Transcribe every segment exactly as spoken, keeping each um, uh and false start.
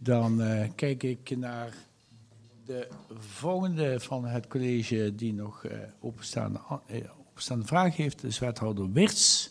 Dan uh, kijk ik naar de volgende van het college die nog uh, openstaande, uh, openstaande vraag heeft. Dus wethouder Wirtz.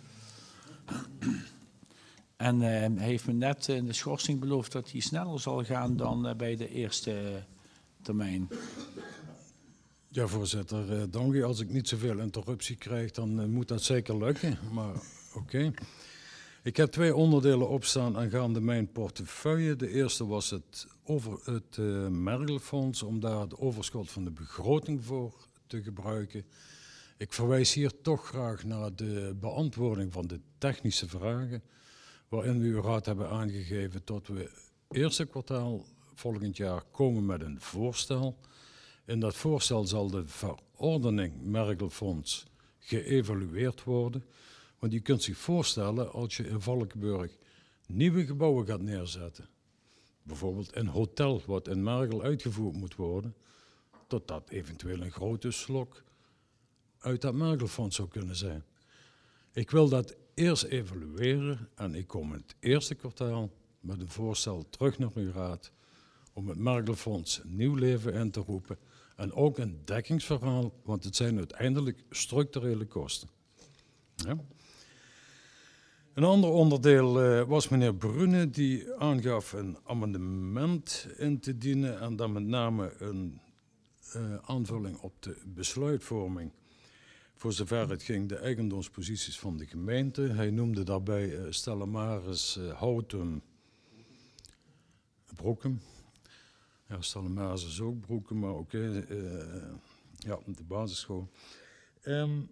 En uh, hij heeft me net in de schorsing beloofd dat hij sneller zal gaan dan uh, bij de eerste uh, termijn. Ja, voorzitter, uh, dank u. Als ik niet zoveel interruptie krijg, dan uh, moet dat zeker lukken. Maar oké. Okay. Ik heb twee onderdelen opstaan aangaande mijn portefeuille. De eerste was het, over het uh, Mergelfonds, om daar het overschot van de begroting voor te gebruiken. Ik verwijs hier toch graag naar de beantwoording van de technische vragen, waarin we uw raad hebben aangegeven dat we eerste kwartaal volgend jaar komen met een voorstel. In dat voorstel zal de verordening Mergelfonds geëvalueerd worden. Want je kunt zich voorstellen als je in Valkenburg nieuwe gebouwen gaat neerzetten, bijvoorbeeld een hotel wat in Mergel uitgevoerd moet worden, dat dat eventueel een grote slok uit dat Mergelfonds zou kunnen zijn. Ik wil dat eerst evalueren en ik kom in het eerste kwartaal met een voorstel terug naar uw raad om het Mergelfonds nieuw leven in te roepen en ook een dekkingsverhaal, want het zijn uiteindelijk structurele kosten. Ja. Een ander onderdeel uh, was meneer Brune, die aangaf een amendement in te dienen en dan met name een uh, aanvulling op de besluitvorming. Voor zover het ging de eigendomsposities van de gemeente. Hij noemde daarbij uh, Stellamaris, uh, Houtum, Broekem. Ja, Stellamaris is ook Broekem, maar oké, okay, uh, ja, de basisschool. Um,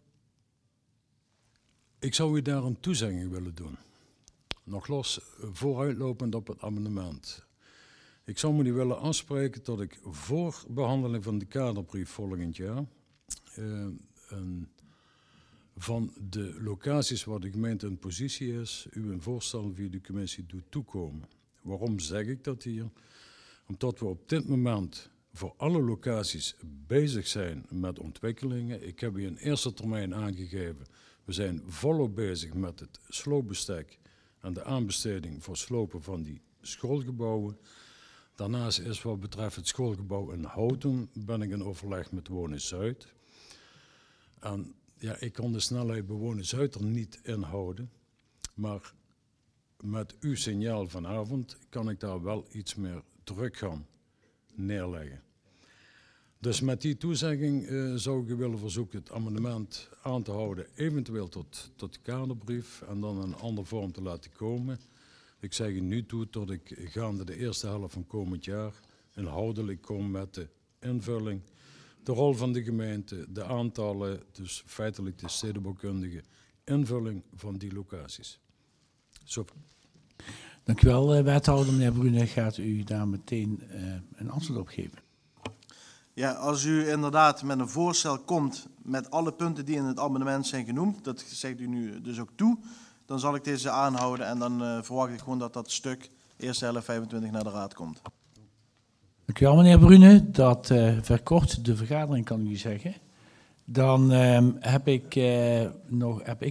Ik zou u daar een toezegging willen doen. Nog los, vooruitlopend op het amendement. Ik zou me nu willen afspreken dat ik voor behandeling van de kaderbrief volgend jaar uh, een, van de locaties waar de gemeente in positie is, u een voorstel via de commissie doet toekomen. Waarom zeg ik dat hier? Omdat we op dit moment voor alle locaties bezig zijn met ontwikkelingen. Ik heb u in eerste termijn aangegeven. We zijn volop bezig met het sloopbestek en de aanbesteding voor slopen van die schoolgebouwen. Daarnaast is wat betreft het schoolgebouw in Houtum ben ik in overleg met Wonen Zuid. En ja, ik kan de snelheid bij Wonen Zuid er niet inhouden, maar met uw signaal vanavond kan ik daar wel iets meer druk gaan neerleggen. Dus met die toezegging uh, zou ik u willen verzoeken het amendement aan te houden, eventueel tot, tot de kaderbrief en dan een andere vorm te laten komen. Ik zeg u nu toe tot ik gaande de eerste helft van komend jaar inhoudelijk kom met de invulling, de rol van de gemeente, de aantallen, dus feitelijk de stedenbouwkundige invulling van die locaties. Zo. Dank u wel, wethouder. Meneer Brune, gaat u daar meteen uh, een antwoord op geven? Ja, als u inderdaad met een voorstel komt met alle punten die in het amendement zijn genoemd, dat zegt u nu dus ook toe, dan zal ik deze aanhouden en dan uh, verwacht ik gewoon dat dat stuk eerste helft vijfentwintig naar de raad komt. Dank u wel, meneer Brune. Dat uh, verkort de vergadering, kan ik u zeggen. Dan uh, heb, ik, uh, nog, heb ik